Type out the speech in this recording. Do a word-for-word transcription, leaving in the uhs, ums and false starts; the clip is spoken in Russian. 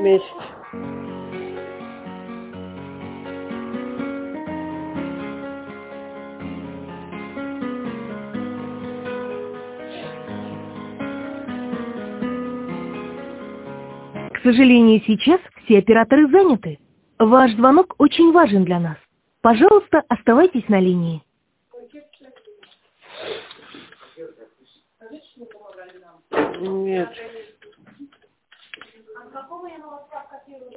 месяц. К сожалению, сейчас все операторы заняты. Ваш звонок очень важен для нас. Пожалуйста, оставайтесь на линии. Нет.